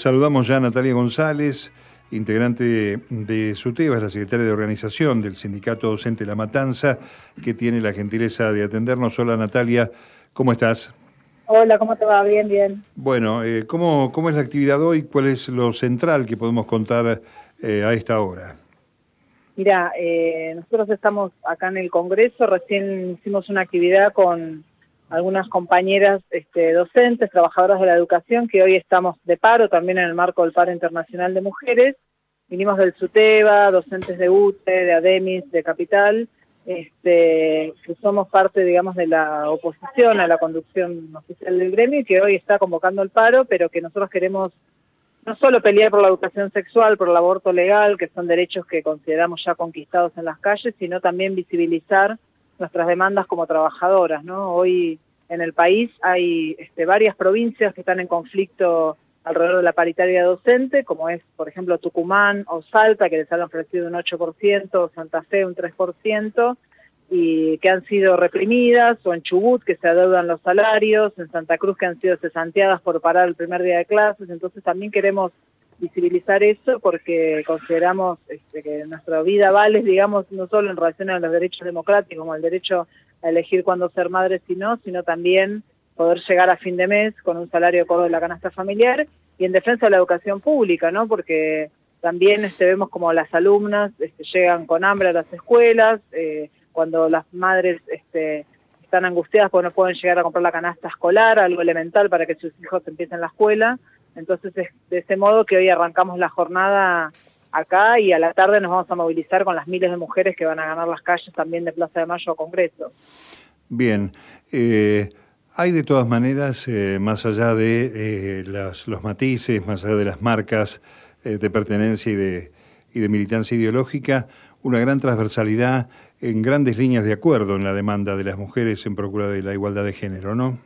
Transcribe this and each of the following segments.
Saludamos ya a Natalia González, integrante de SUTEBA, es la secretaria de organización del Sindicato Docente La Matanza, que tiene la gentileza de atendernos. Hola Natalia, ¿cómo estás? Hola, ¿cómo te va? Bien, bien. Bueno, ¿cómo es la actividad hoy? ¿Cuál es lo central que podemos contar a esta hora? Mira, nosotros estamos acá en el Congreso, recién hicimos una actividad con algunas compañeras docentes, trabajadoras de la educación, que hoy estamos de paro, también en el marco del Paro Internacional de Mujeres. Vinimos del SUTEBA, docentes de UTE, de ADEMIS, de Capital, que somos parte, digamos, de la oposición a la conducción oficial del gremio, y que hoy está convocando el paro, pero que nosotros queremos no solo pelear por la educación sexual, por el aborto legal, que son derechos que consideramos ya conquistados en las calles, sino también visibilizar nuestras demandas como trabajadoras, ¿no? Hoy en el país hay varias provincias que están en conflicto alrededor de la paritaria docente, como es, por ejemplo, Tucumán o Salta, que les han ofrecido un 8%, Santa Fe un 3%, y que han sido reprimidas, o en Chubut, que se adeudan los salarios, en Santa Cruz, que han sido cesanteadas por parar el primer día de clases. Entonces también queremos visibilizar eso porque consideramos que nuestra vida vale, digamos, no solo en relación a los derechos democráticos, como el derecho a elegir cuándo ser madre, sino también poder llegar a fin de mes con un salario acorde a la canasta familiar, y en defensa de la educación pública, ¿no? Porque también vemos como las alumnas llegan con hambre a las escuelas, cuando las madres están angustiadas porque no pueden llegar a comprar la canasta escolar, algo elemental para que sus hijos empiecen la escuela. Entonces es de ese modo que hoy arrancamos la jornada acá, y a la tarde nos vamos a movilizar con las miles de mujeres que van a ganar las calles también de Plaza de Mayo a Congreso. Bien, hay de todas maneras, más allá de los matices, más allá de las marcas de pertenencia y de militancia ideológica, una gran transversalidad en grandes líneas de acuerdo en la demanda de las mujeres en procura de la igualdad de género, ¿no?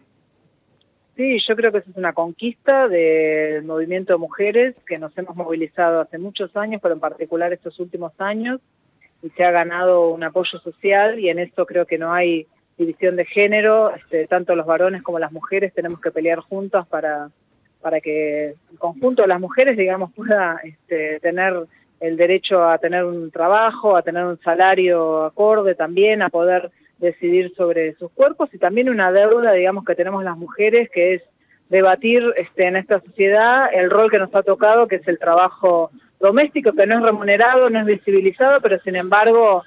Sí, yo creo que esa es una conquista del movimiento de mujeres que nos hemos movilizado hace muchos años, pero en particular estos últimos años, y se ha ganado un apoyo social, y en esto creo que no hay división de género, tanto los varones como las mujeres tenemos que pelear juntas para que el conjunto de las mujeres, digamos, pueda tener el derecho a tener un trabajo, a tener un salario acorde también, a poder decidir sobre sus cuerpos, y también una deuda, digamos, que tenemos las mujeres, que es debatir en esta sociedad el rol que nos ha tocado, que es el trabajo doméstico, que no es remunerado, no es visibilizado, pero sin embargo,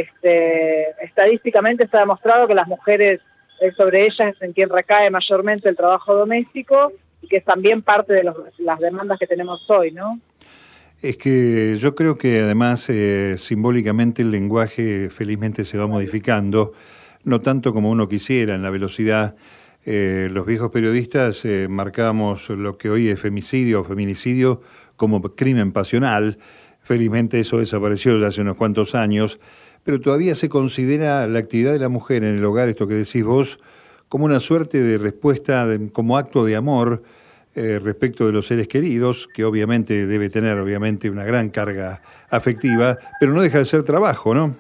estadísticamente se ha demostrado que las mujeres, sobre ellas es en quien recae mayormente el trabajo doméstico, y que es también parte de las demandas que tenemos hoy, ¿no? Es que yo creo que además simbólicamente el lenguaje felizmente se va modificando, no tanto como uno quisiera en la velocidad. Los viejos periodistas marcábamos lo que hoy es femicidio o feminicidio como crimen pasional. Felizmente eso desapareció ya hace unos cuantos años, pero todavía se considera la actividad de la mujer en el hogar, esto que decís vos, como una suerte de respuesta, como acto de amor, respecto de los seres queridos, que obviamente debe tener una gran carga afectiva, pero no deja de ser trabajo, ¿no?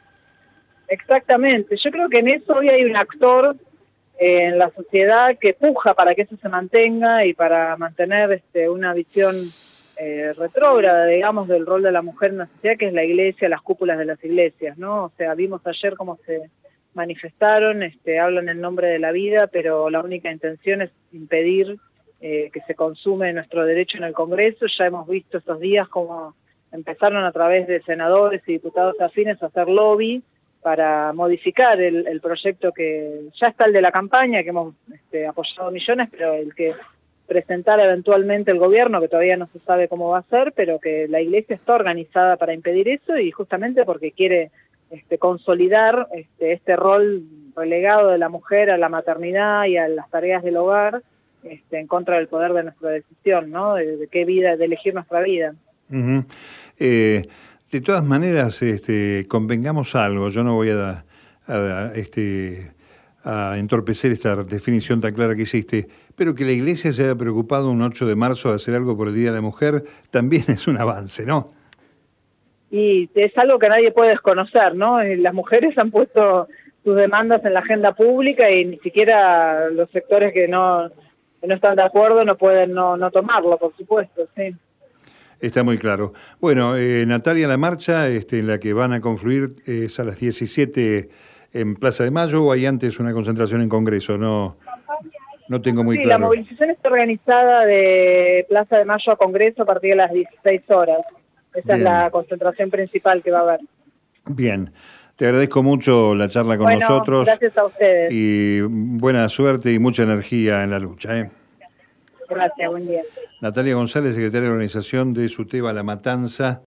Exactamente. Yo creo que en eso hoy hay un actor en la sociedad que puja para que eso se mantenga y para mantener una visión retrógrada, digamos, del rol de la mujer en la sociedad, que es la iglesia, las cúpulas de las iglesias, ¿no? O sea, vimos ayer cómo se manifestaron, hablan en nombre de la vida, pero la única intención es impedir que se consume nuestro derecho en el Congreso. Ya hemos visto estos días cómo empezaron a través de senadores y diputados afines a hacer lobby para modificar el proyecto que ya está, el de la campaña, que hemos apoyado millones, pero el que presentara eventualmente el gobierno, que todavía no se sabe cómo va a ser, pero que la iglesia está organizada para impedir eso, y justamente porque quiere consolidar este rol relegado de la mujer a la maternidad y a las tareas del hogar, en contra del poder de nuestra decisión, ¿no? De qué vida, de elegir nuestra vida. Uh-huh. De todas maneras, convengamos algo. Yo no voy a entorpecer esta definición tan clara que hiciste, pero que la Iglesia se haya preocupado un 8 de marzo de hacer algo por el Día de la Mujer también es un avance, ¿no? Y es algo que nadie puede desconocer, ¿no? Las mujeres han puesto sus demandas en la agenda pública, y ni siquiera los sectores que no no están de acuerdo no pueden no tomarlo, por supuesto, sí. Está muy claro. Bueno, Natalia, la marcha en la que van a confluir es a las 17 en Plaza de Mayo, o hay antes una concentración en Congreso, no tengo muy claro. La movilización está organizada de Plaza de Mayo a Congreso a partir de las 16 horas. Esa es la concentración principal que va a haber. Bien, te agradezco mucho la charla con nosotros. Gracias a ustedes. Y buena suerte y mucha energía en la lucha. Gracias, buen día. Natalia González, secretaria de organización de SUTEBA La Matanza.